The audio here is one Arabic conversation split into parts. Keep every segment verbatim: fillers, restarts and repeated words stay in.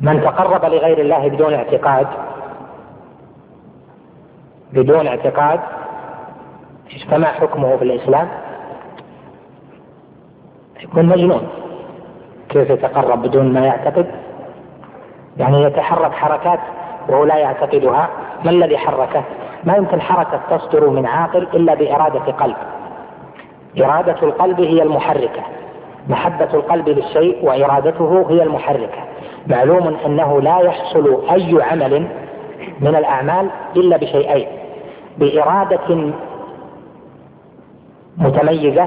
من تقرب لغير الله بدون اعتقاد بدون اعتقاد فما حكمه في الإسلام؟ يكون مجنون. كيف يتقرب بدون ما يعتقد؟ يعني يتحرك حركات وهو لا يعتقدها. ما الذي حركه؟ ما يمكن حركة تصدر من عاقل إلا بإرادة قلب. إرادة القلب هي المحركة، محبة القلب للشيء وإرادته هي المحركة. معلوم أنه لا يحصل أي عمل من الأعمال إلا بشيئين: بإرادة متميزة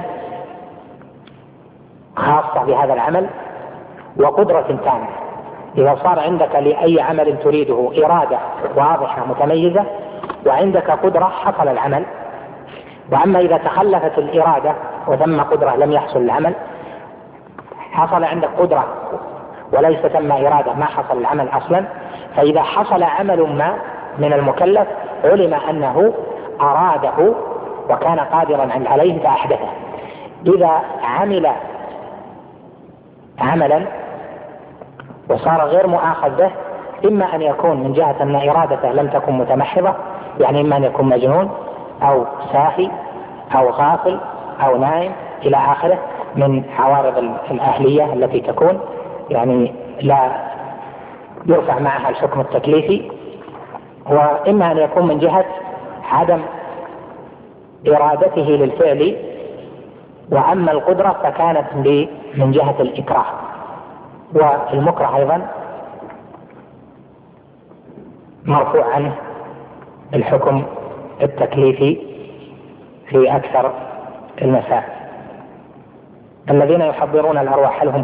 خاصة بهذا العمل، وقدرة تامة. إذا صار عندك لأي عمل تريده إرادة واضحة متميزة وعندك قدرة حصل العمل. وأما إذا تخلفت الإرادة وثم قدرة لم يحصل العمل. حصل عندك قدرة وليس ثم إرادة ما حصل العمل أصلا. فإذا حصل عمل ما من المكلف علم أنه أراده وكان قادرا عليه فأحدثه. إذا عمل عملا وصار غير مؤاخذ به، إما أن يكون من جهة أن إرادته لم تكن متمحضة، يعني إما أن يكون مجنون أو ساهي أو غافل أو نائم إلى آخره من عوارض الأهلية التي تكون يعني لا يرفع معها الحكم التكليفي. وإما أن يكون من جهة عدم إرادته للفعل، وأما القدرة فكانت من جهة الإكراه. والمكره أيضا مرفوع عنه الحكم التكليفي في أكثر المسائل. الذين يحضرون الأرواح هل هم